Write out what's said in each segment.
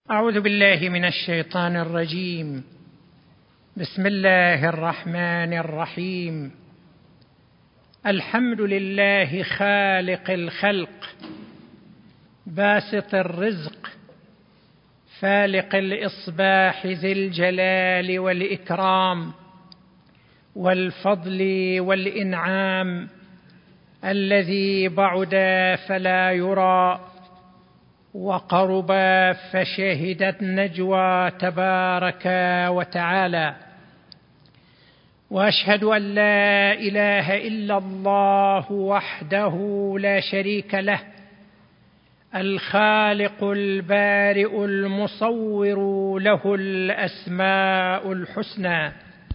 أعوذ بالله من الشيطان الرجيم. بسم الله الرحمن الرحيم. الحمد لله خالق الخلق باسط الرزق فالق الإصباح ذي الجلال والإكرام والفضل والإنعام، الذي بعد فلا يرى وقرب فشهدت نجوى تبارك وتعالى. وأشهد أن لا إله إلا الله وحده لا شريك له، الخالق البارئ المصور، له الأسماء الحسنى.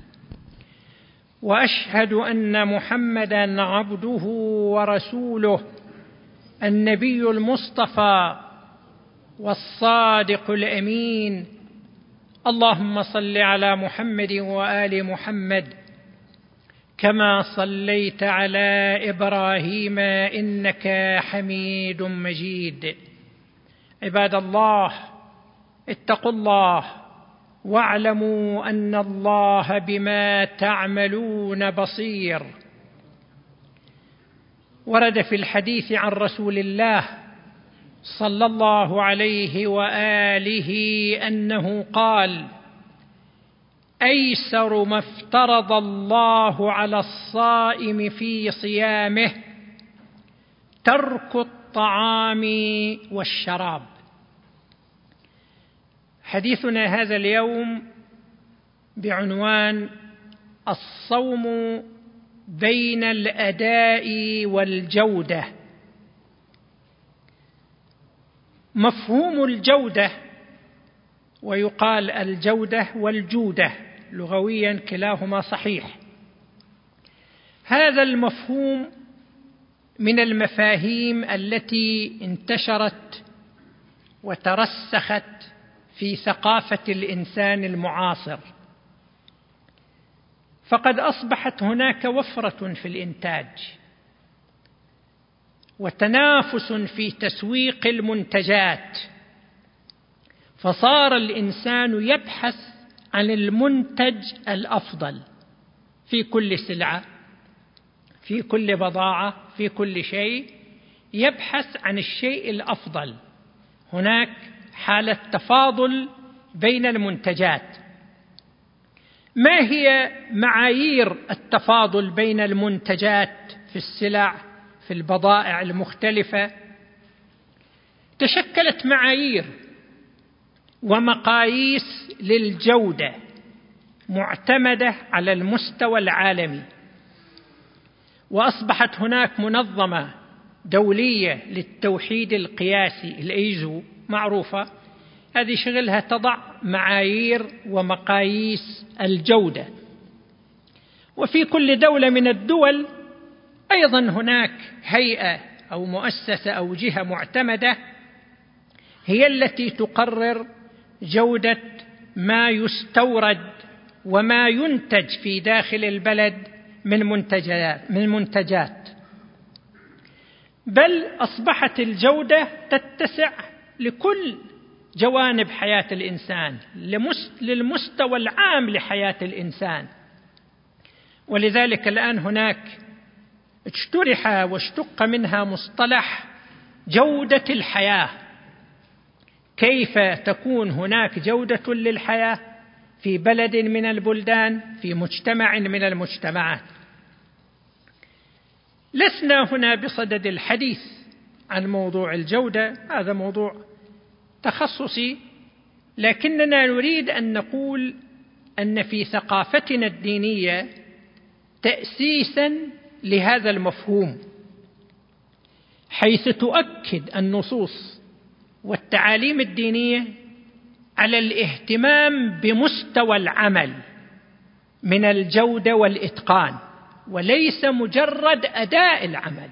وأشهد أن محمدًا عبده ورسوله، النبي المصطفى والصادق الأمين. اللهم صل على محمد وآل محمد كما صليت على إبراهيم إنك حميد مجيد. عباد الله، اتقوا الله واعلموا أن الله بما تعملون بصير. ورد في الحديث عن رسول الله صلى الله عليه وآله أنه قال: أيسر ما افترض الله على الصائم في صيامه ترك الطعام والشراب. حديثنا هذا اليوم بعنوان الصوم بين الأداء والجودة. مفهوم الجودة، ويقال الجودة والجودة لغويا كلاهما صحيح، هذا المفهوم من المفاهيم التي انتشرت وترسخت في ثقافة الإنسان المعاصر، فقد أصبحت هناك وفرة في الإنتاج وتنافس في تسويق المنتجات، فصار الإنسان يبحث عن المنتج الأفضل في كل سلعة، في كل بضاعة، في كل شيء يبحث عن الشيء الأفضل. هناك حالة تفاضل بين المنتجات. ما هي معايير التفاضل بين المنتجات في السلع في البضائع المختلفة؟ تشكلت معايير ومقاييس للجودة معتمدة على المستوى العالمي، وأصبحت هناك منظمة دولية للتوحيد القياسي الإيزو معروفة، هذه شغلها تضع معايير ومقاييس الجودة. وفي كل دولة من الدول أيضا هناك هيئة أو مؤسسة أو جهة معتمدة هي التي تقرر جودة ما يستورد وما ينتج في داخل البلد من منتجات. بل أصبحت الجودة تتسع لكل جوانب حياة الإنسان، للمستوى العام لحياة الإنسان. ولذلك الآن هناك اجترح واشتق منها مصطلح جودة الحياة. كيف تكون هناك جودة للحياة في بلد من البلدان، في مجتمع من المجتمعات؟ لسنا هنا بصدد الحديث عن موضوع الجودة، هذا موضوع تخصصي، لكننا نريد أن نقول أن في ثقافتنا الدينية تأسيسا لهذا المفهوم، حيث تؤكد النصوص والتعاليم الدينية على الاهتمام بمستوى العمل من الجودة والإتقان، وليس مجرد أداء العمل.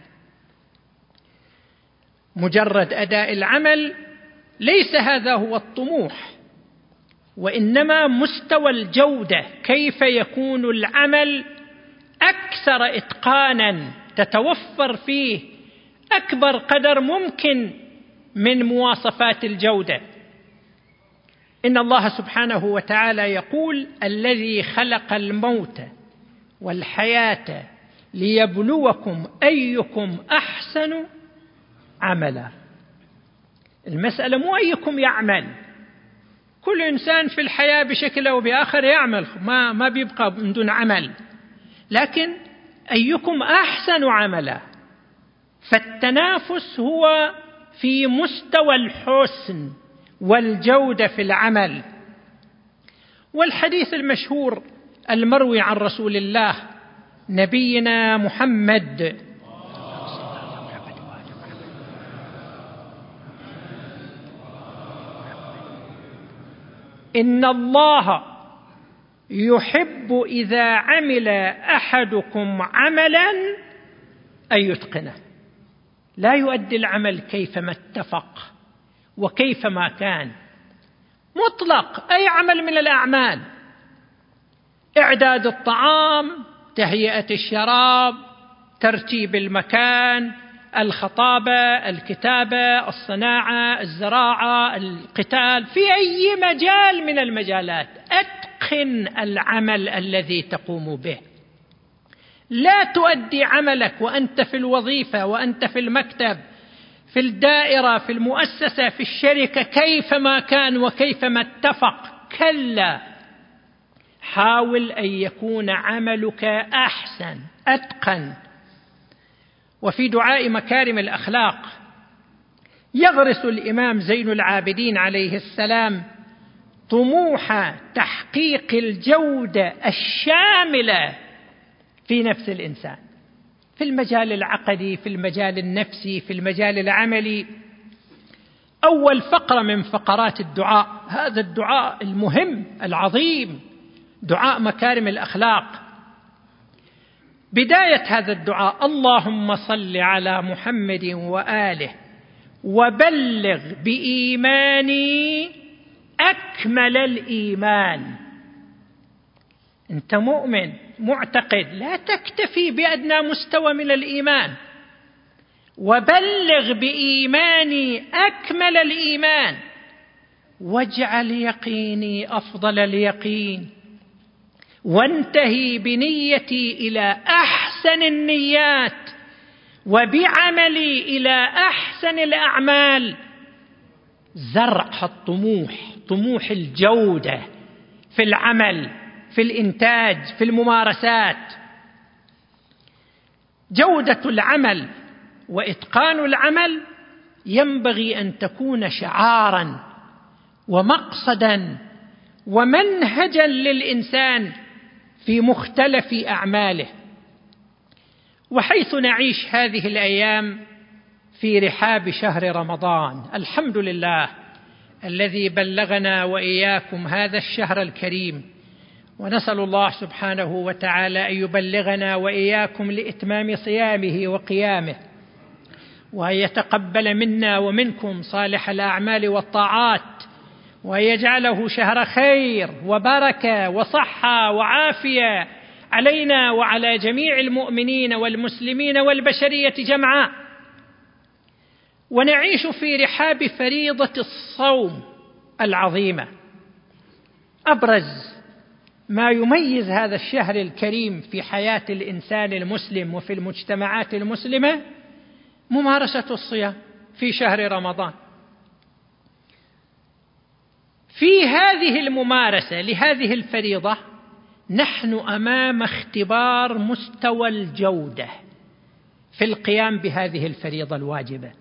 مجرد أداء العمل ليس هذا هو الطموح، وإنما مستوى الجودة، كيف يكون العمل أكثر إتقاناً، تتوفر فيه أكبر قدر ممكن من مواصفات الجودة. إن الله سبحانه وتعالى يقول: الذي خلق الموت والحياة ليبلوكم أيكم أحسن عملا. المسألة مو أيكم يعمل، كل إنسان في الحياة بشكل أو بآخر يعمل، ما بيبقى من دون عمل، لكن أيكم أحسن عملا. فالتنافس هو في مستوى الحسن والجودة في العمل. والحديث المشهور المروي عن رسول الله نبينا محمد إن الله يحب إذا عمل أحدكم عملا أن يتقنه، لا يؤدي العمل كيفما اتفق وكيفما كان، مطلق أي عمل من الأعمال، إعداد الطعام، تهيئة الشراب، ترتيب المكان، الخطابة، الكتابة، الصناعة، الزراعة، القتال، في أي مجال من المجالات أتقن العمل الذي تقوم به. لا تؤدي عملك وأنت في الوظيفة وأنت في المكتب، في الدائرة، في المؤسسة، في الشركة، كيفما كان وكيفما اتفق، كلا، حاول أن يكون عملك أحسن أتقن. وفي دعاء مكارم الأخلاق يغرس الإمام زين العابدين عليه السلام طموح تحقيق الجودة الشاملة في نفس الإنسان، في المجال العقدي، في المجال النفسي، في المجال العملي. أول فقرة من فقرات الدعاء، هذا الدعاء المهم العظيم، دعاء مكارم الأخلاق، بداية هذا الدعاء: اللهم صل على محمد وآله وبلغ بإيماني أكمل الإيمان. أنت مؤمن معتقد، لا تكتفي بأدنى مستوى من الإيمان، وبلغ بإيماني أكمل الإيمان، واجعل يقيني أفضل اليقين، وانتهي بنيتي إلى أحسن النيات، وبعملي إلى أحسن الأعمال. زرع الطموح، طموح الجودة في العمل، في الإنتاج، في الممارسات. جودة العمل وإتقان العمل ينبغي أن تكون شعاراً ومقصداً ومنهجاً للإنسان في مختلف أعماله. وحيث نعيش هذه الأيام في رحاب شهر رمضان، الحمد لله الذي بلغنا وإياكم هذا الشهر الكريم، ونسأل الله سبحانه وتعالى أن يبلغنا وإياكم لإتمام صيامه وقيامه، وأن يتقبل منا ومنكم صالح الأعمال والطاعات، وأن يجعله شهر خير وبركة وصحة وعافية علينا وعلى جميع المؤمنين والمسلمين والبشرية جمعاء. ونعيش في رحاب فريضة الصوم العظيمة. أبرز ما يميز هذا الشهر الكريم في حياة الإنسان المسلم وفي المجتمعات المسلمة ممارسة الصيام في شهر رمضان. في هذه الممارسة لهذه الفريضة نحن أمام اختبار مستوى الجودة في القيام بهذه الفريضة الواجبة.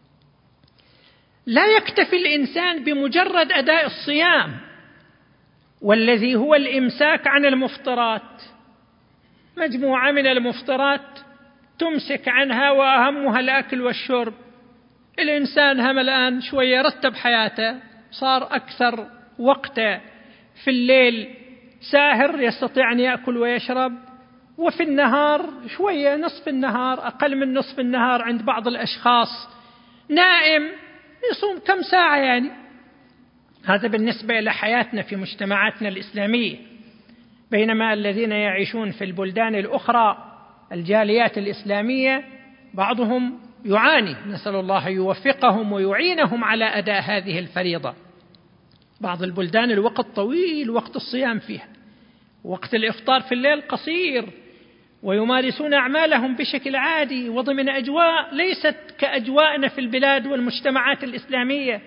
لا يكتفي الإنسان بمجرد أداء الصيام والذي هو الإمساك عن المفطرات، مجموعة من المفطرات تمسك عنها وأهمها الأكل والشرب. الإنسان هم الآن شوية رتب حياته، صار أكثر وقته في الليل ساهر، يستطيع أن يأكل ويشرب، وفي النهار شوية نصف النهار، أقل من نصف النهار عند بعض الأشخاص نائم، يصوم كم ساعة يعني. هذا بالنسبة إلى حياتنا في مجتمعاتنا الإسلامية، بينما الذين يعيشون في البلدان الأخرى الجاليات الإسلامية بعضهم يعاني، نسأل الله يوفقهم ويعينهم على أداء هذه الفريضة. بعض البلدان الوقت طويل، وقت الصيام فيها، وقت الإفطار في الليل قصير، ويمارسون أعمالهم بشكل عادي وضمن أجواء ليست كأجواءنا في البلاد والمجتمعات الإسلامية.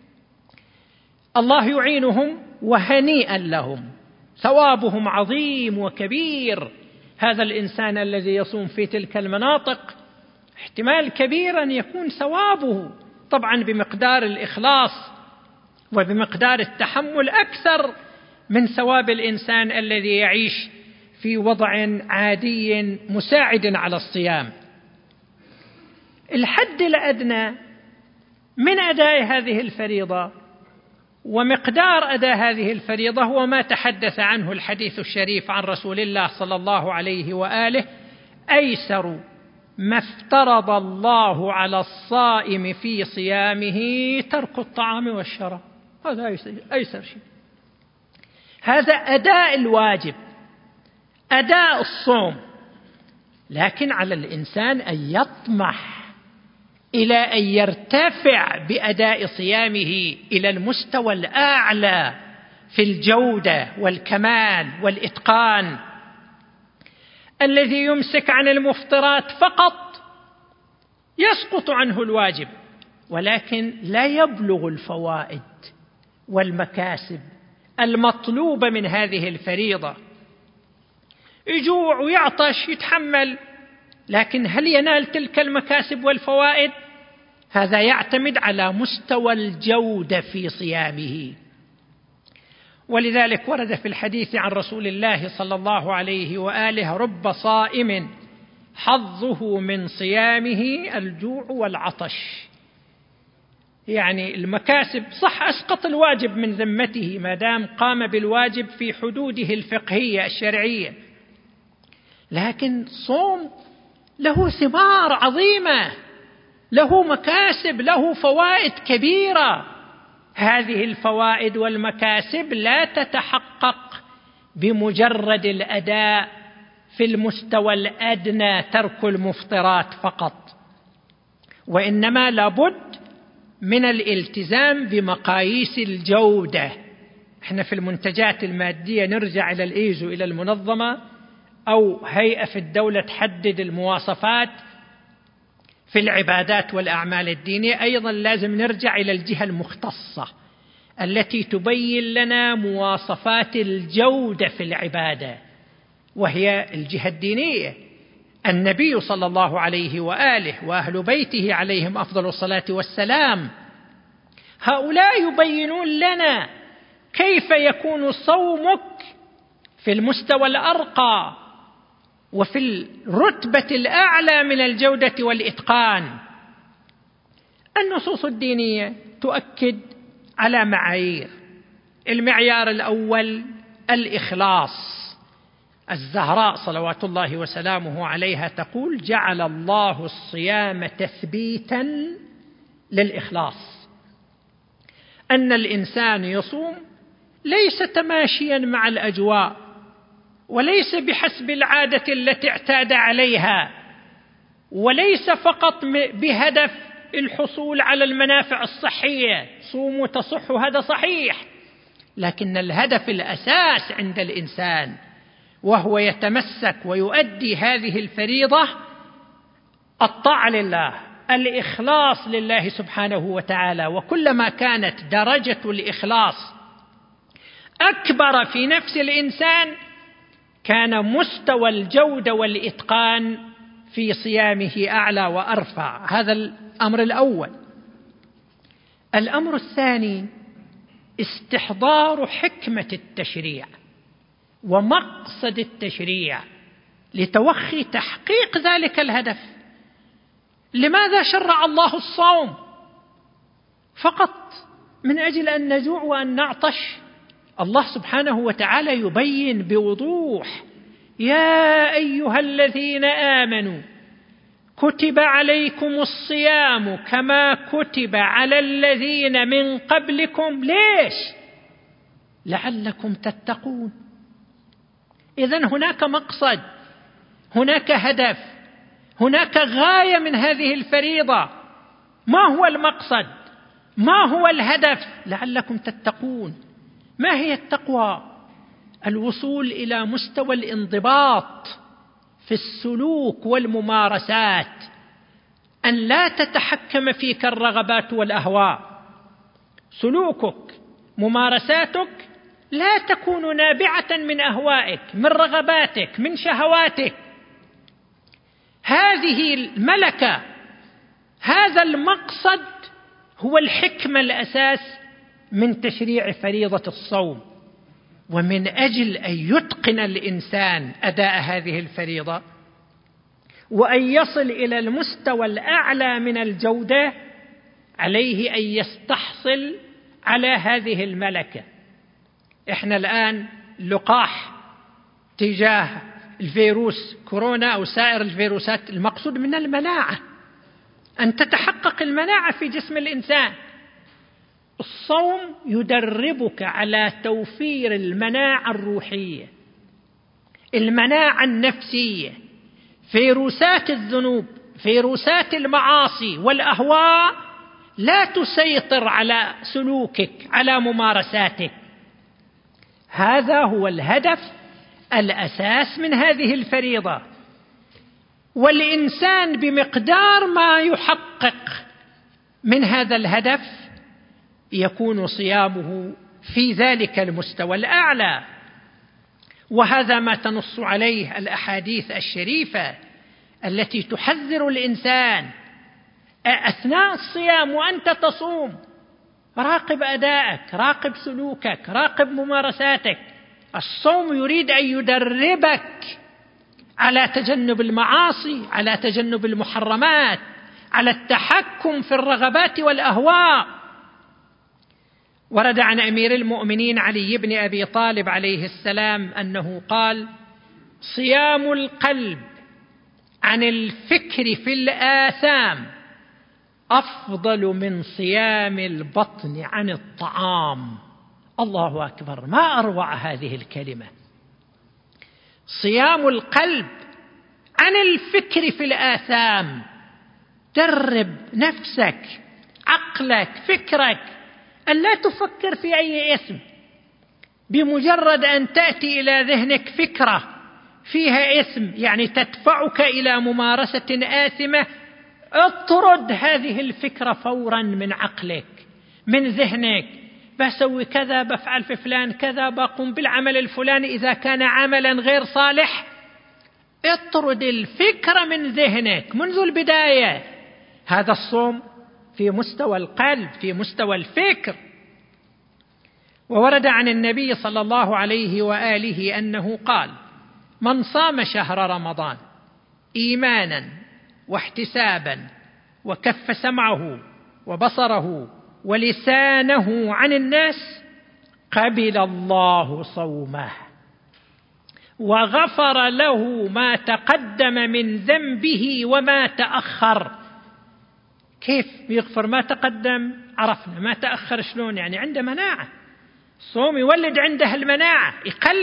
الله يعينهم وهنيئا لهم، ثوابهم عظيم وكبير. هذا الإنسان الذي يصوم في تلك المناطق احتمال كبير أن يكون ثوابه طبعا بمقدار الإخلاص وبمقدار التحمل أكثر من ثواب الإنسان الذي يعيش في وضع عادي مساعد على الصيام. الحد الأدنى من أداء هذه الفريضة ومقدار أداء هذه الفريضة هو ما تحدث عنه الحديث الشريف عن رسول الله صلى الله عليه وآله: أيسر ما افترض الله على الصائم في صيامه ترك الطعام والشراب. هذا أيسر شيء، هذا أداء الواجب، أداء الصوم. لكن على الإنسان أن يطمح إلى أن يرتفع بأداء صيامه إلى المستوى الأعلى في الجودة والكمال والإتقان. الذي يمسك عن المفطرات فقط يسقط عنه الواجب، ولكن لا يبلغ الفوائد والمكاسب المطلوبة من هذه الفريضة. يجوع ويعطش يتحمل، لكن هل ينال تلك المكاسب والفوائد؟ هذا يعتمد على مستوى الجودة في صيامه. ولذلك ورد في الحديث عن رسول الله صلى الله عليه وآله: رب صائم حظه من صيامه الجوع والعطش. يعني المكاسب صح أسقط الواجب من ذمته ما دام قام بالواجب في حدوده الفقهية الشرعية، لكن صوم له ثمار عظيمة، له مكاسب، له فوائد كبيرة. هذه الفوائد والمكاسب لا تتحقق بمجرد الأداء في المستوى الأدنى ترك المفطرات فقط، وإنما لابد من الالتزام بمقاييس الجودة. احنا في المنتجات المادية نرجع إلى الإيزو، إلى المنظمة أو هيئة في الدولة تحدد المواصفات. في العبادات والأعمال الدينية أيضا لازم نرجع إلى الجهة المختصة التي تبين لنا مواصفات الجودة في العبادة، وهي الجهة الدينية. النبي صلى الله عليه وآله وأهل بيته عليهم أفضل الصلاة والسلام، هؤلاء يبينون لنا كيف يكون صومك في المستوى الأرقى وفي الرتبة الأعلى من الجودة والإتقان. النصوص الدينية تؤكد على معايير. المعيار الأول الإخلاص. الزهراء صلوات الله وسلامه عليها تقول: جعل الله الصيام تثبيتا للإخلاص. أن الإنسان يصوم ليس تماشيا مع الأجواء، وليس بحسب العادة التي اعتاد عليها، وليس فقط بهدف الحصول على المنافع الصحية. صوموا تصحوا، هذا صحيح، لكن الهدف الأساس عند الإنسان وهو يتمسك ويؤدي هذه الفريضة الطاعة لله، الإخلاص لله سبحانه وتعالى. وكلما كانت درجة الإخلاص أكبر في نفس الإنسان كان مستوى الجودة والإتقان في صيامه أعلى وأرفع. هذا الأمر الأول. الأمر الثاني استحضار حكمة التشريع ومقصد التشريع لتوخي تحقيق ذلك الهدف. لماذا شرع الله الصوم؟ فقط من أجل أن نجوع وأن نعطش؟ الله سبحانه وتعالى يبين بوضوح: يا أيها الذين آمنوا كتب عليكم الصيام كما كتب على الذين من قبلكم. ليش؟ لعلكم تتقون. إذن هناك مقصد، هناك هدف، هناك غاية من هذه الفريضة. ما هو المقصد؟ ما هو الهدف لعلكم تتقون؟ ما هي التقوى؟ الوصول إلى مستوى الانضباط في السلوك والممارسات، أن لا تتحكم فيك الرغبات والأهواء. سلوكك، ممارساتك لا تكون نابعة من أهوائك، من رغباتك، من شهواتك. هذه الملكة، هذا المقصد هو الحكمة الأساس من تشريع فريضة الصوم. ومن أجل أن يتقن الإنسان أداء هذه الفريضة وأن يصل إلى المستوى الأعلى من الجودة، عليه أن يستحصل على هذه الملكة. إحنا الآن لقاح تجاه الفيروس كورونا أو سائر الفيروسات، المقصود من المناعة، أن تتحقق المناعة في جسم الإنسان. الصوم يدربك على توفير المناعة الروحية، المناعة النفسية. فيروسات الذنوب، فيروسات المعاصي والأهواء لا تسيطر على سلوكك، على ممارساتك. هذا هو الهدف الأساس من هذه الفريضة. والإنسان بمقدار ما يحقق من هذا الهدف يكون صيامه في ذلك المستوى الأعلى. وهذا ما تنص عليه الأحاديث الشريفة التي تحذر الإنسان أثناء الصيام وأنت تصوم. راقب أداءك، راقب سلوكك، راقب ممارساتك. الصوم يريد أن يدربك على تجنب المعاصي، على تجنب المحرمات، على التحكم في الرغبات والأهواء. ورد عن أمير المؤمنين علي بن أبي طالب عليه السلام أنه قال: صيام القلب عن الفكر في الآثام أفضل من صيام البطن عن الطعام. الله أكبر، ما أروع هذه الكلمة. صيام القلب عن الفكر في الآثام. درب نفسك، عقلك، فكرك، أن لا تفكر في أي اسم. بمجرد أن تأتي إلى ذهنك فكرة فيها اسم، يعني تدفعك إلى ممارسة آثمة، اطرد هذه الفكرة فورا من عقلك، من ذهنك. بسوي كذا، بفعل في فلان كذا، بقوم بالعمل الفلاني إذا كان عملا غير صالح. اطرد الفكرة من ذهنك منذ البداية. هذا الصوم في مستوى القلب، في مستوى الفكر. وورد عن النبي صلى الله عليه وآله أنه قال: من صام شهر رمضان إيمانا واحتسابا وكف سمعه وبصره ولسانه عن الناس قبل الله صومه وغفر له ما تقدم من ذنبه وما تأخر. كيف يغفر ما تقدم؟ عرفنا. ما تأخر شلون؟ يعني عنده مناعة. الصوم يولد عنده المناعة،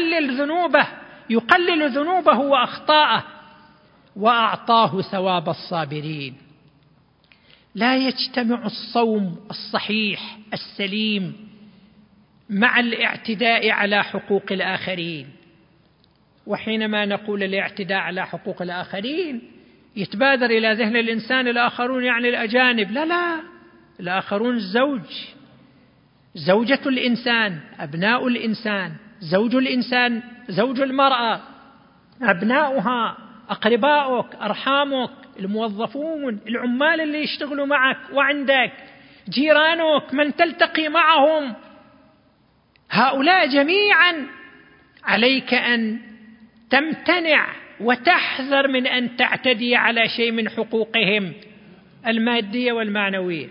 يقلل ذنوبه وأخطاءه، وأعطاه ثواب الصابرين. لا يجتمع الصوم الصحيح السليم مع الاعتداء على حقوق الآخرين. وحينما نقول الاعتداء على حقوق الآخرين يتبادر إلى ذهن الإنسان الآخرون يعني الأجانب. لا، الآخرون الزوج، زوجة الإنسان، أبناء الإنسان، زوج الإنسان، زوج المرأة، أبناؤها، أقرباؤك، أرحامك، الموظفون، العمال اللي يشتغلوا معك وعندك، جيرانك، من تلتقي معهم. هؤلاء جميعا عليك أن تمتنع وتحذر من أن تعتدي على شيء من حقوقهم المادية والمعنوية.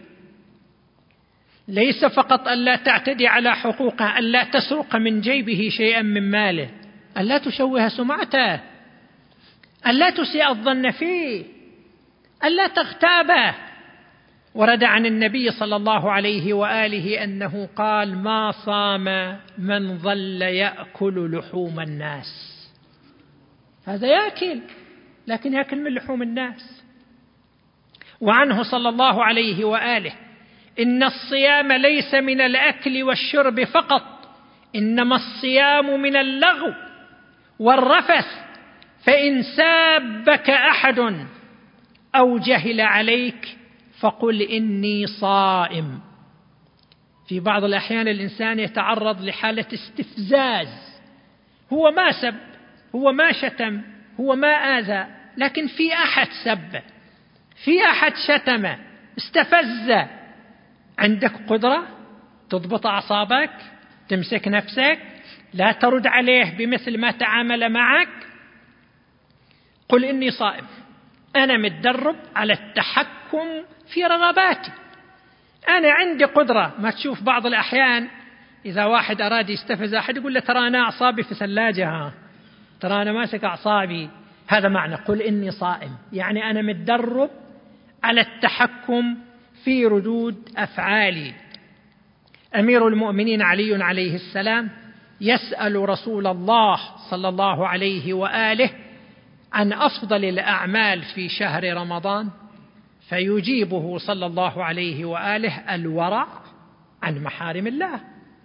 ليس فقط أن لا تعتدي على حقوقه، أن لا تسرق من جيبه شيئا من ماله، أن لا تشوه سمعته، أن لا تسيء الظن فيه، أن لا تغتابه. ورد عن النبي صلى الله عليه وآله أنه قال: ما صام من ظل يأكل لحوم الناس. هذا يأكل، لكن يأكل من لحوم الناس. وعنه صلى الله عليه وآله إن الصيام ليس من الأكل والشرب فقط، إنما الصيام من اللغو والرفث، فإن سابك أحد أو جهل عليك فقل إني صائم. في بعض الأحيان الإنسان يتعرض لحالة استفزاز، هو ما سب، هو ما شتم، هو ما آذى، لكن في أحد سب، في أحد شتم، استفز. عندك قدرة تضبط أعصابك، تمسك نفسك، لا ترد عليه بمثل ما تعامل معك. قل إني صائم، أنا متدرب على التحكم في رغباتي، أنا عندي قدرة. ما تشوف بعض الأحيان إذا واحد أراد يستفز أحد يقول له ترى أنا أعصابي في ثلاجة، ترى أنا ماسك أعصابي. هذا معنى قل إني صائم، يعني أنا متدرب على التحكم في ردود أفعالي. أمير المؤمنين علي عليه السلام يسأل رسول الله صلى الله عليه وآله عن أفضل الأعمال في شهر رمضان، فيجيبه صلى الله عليه وآله: الورع عن محارم الله.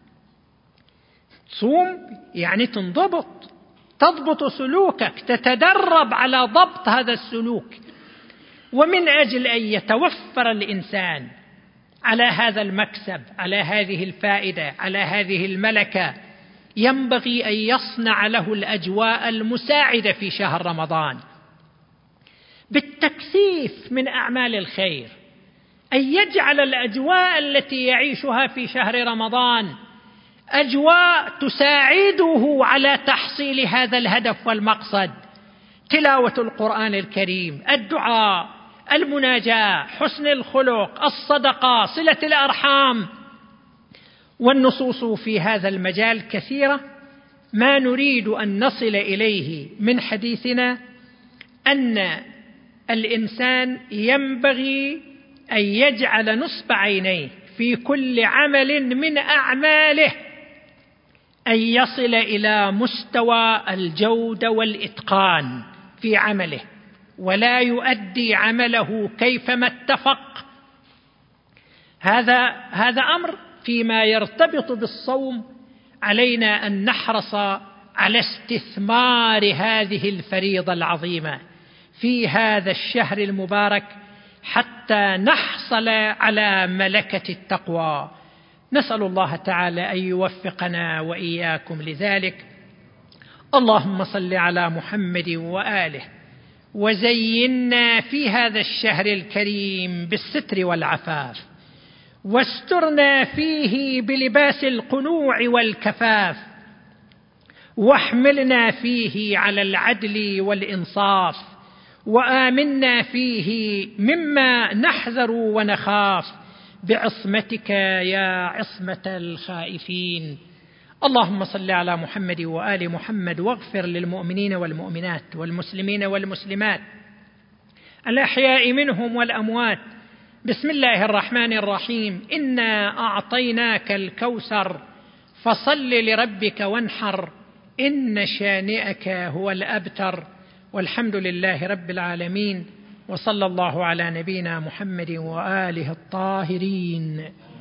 تصوم يعني تضبط سلوكك، تتدرب على ضبط هذا السلوك. ومن أجل أن يتوفر الإنسان على هذا المكسب، على هذه الفائدة، على هذه الملكة، ينبغي أن يصنع له الأجواء المساعدة في شهر رمضان بالتكثيف من أعمال الخير، أن يجعل الأجواء التي يعيشها في شهر رمضان أجواء تساعده على تحصيل هذا الهدف والمقصد: تلاوة القرآن الكريم، الدعاء، المناجاة، حسن الخلق، الصدقة، صلة الأرحام. والنصوص في هذا المجال كثيرة. ما نريد أن نصل إليه من حديثنا أن الإنسان ينبغي أن يجعل نصب عينيه في كل عمل من أعماله أن يصل إلى مستوى الجودة والإتقان في عمله، ولا يؤدي عمله كيفما اتفق. هذا أمر فيما يرتبط بالصوم علينا أن نحرص على استثمار هذه الفريضة العظيمة في هذا الشهر المبارك حتى نحصل على ملكة التقوى. نسأل الله تعالى أن يوفقنا وإياكم لذلك. اللهم صل على محمد وآله، وزينا في هذا الشهر الكريم بالستر والعفاف، واسترنا فيه بلباس القنوع والكفاف، واحملنا فيه على العدل والإنصاف، وآمنا فيه مما نحذر ونخاف بعصمتك يا عصمة الخائفين. اللهم صل على محمد وآل محمد، واغفر للمؤمنين والمؤمنات والمسلمين والمسلمات الأحياء منهم والأموات. بسم الله الرحمن الرحيم. إنا أعطيناك الكوثر فصل لربك وانحر، إن شانئك هو الأبتر. والحمد لله رب العالمين، وصلى الله على نبينا محمد وآله الطاهرين.